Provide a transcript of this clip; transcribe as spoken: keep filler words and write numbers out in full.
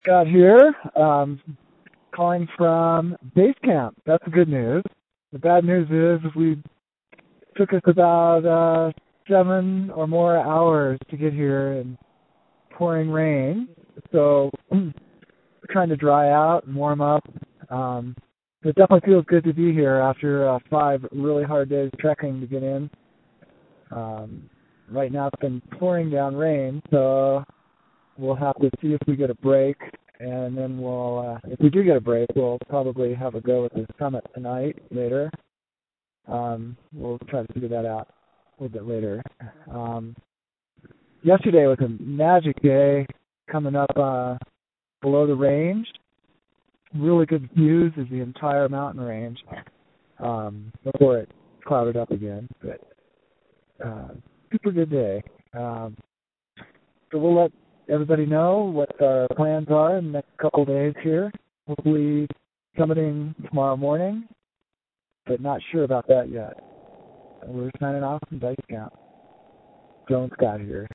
Scott here, um, calling from base camp. That's the good news. The bad news is we took us about uh, seven or more hours to get here in pouring rain. So we're trying to dry out and warm up. Um, it definitely feels good to be here after uh, five really hard days trekking to get in. Um, right now it's been pouring down rain, so we'll have to see if we get a break, and then we'll, uh, if we do get a break, we'll probably have a go at the summit tonight, later. Um, we'll try to figure that out a little bit later. Um, yesterday was a magic day coming up uh, below the range. Really good views of the entire mountain range um, before it clouded up again, but uh, super good day. Um, so we'll let everybody know what our plans are in the next couple of days here. Hopefully summiting tomorrow morning, but not sure about that yet. We're signing off from Base Camp. Joan Scott here.